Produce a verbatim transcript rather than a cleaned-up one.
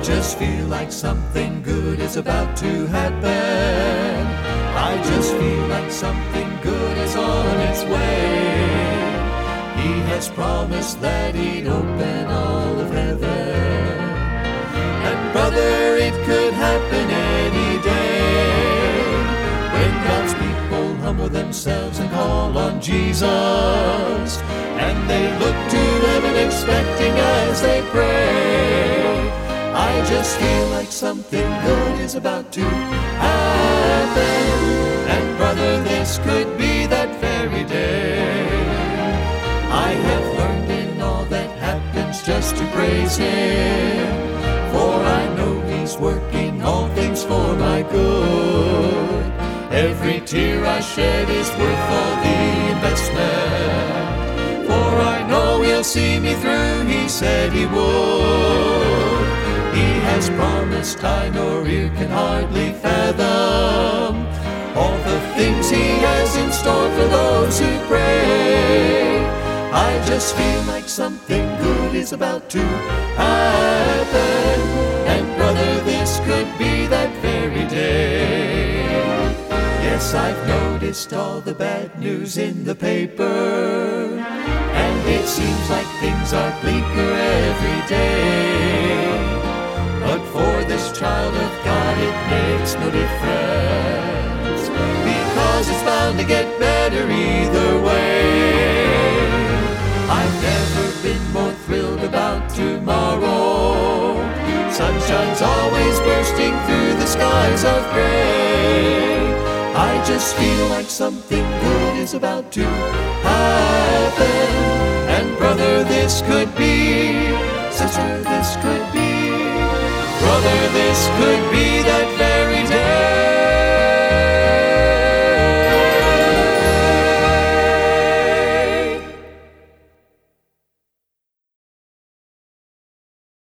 just feel like something good is about to happen. I just feel like something good is on its way. He has promised that he'd open all of heaven. And brother, it could happen any day. When God's people humble themselves and call on Jesus, and they look to heaven expecting as they pray. I just feel like something good is about to happen. And brother, this could be that very day. I have learned in all that happens just to praise Him, for I know He's working all things for my good. Every tear I shed is worth all the investment, for I know He'll see me through, He said He would. He has promised I nor ear can hardly fathom all the things He has in store for those who pray. I just feel like something good is about to happen. And brother, this could be that very day. Yes, I've noticed all the bad news in the paper, and it seems like things are bleaker every day. But for this child of God it makes no difference, because it's bound to get better either way. I've never been more thrilled about tomorrow. Sunshine's always bursting through the skies of gray. I just feel like something good is about to happen. And brother, this could be, sister, this could be, brother, this could be that very day.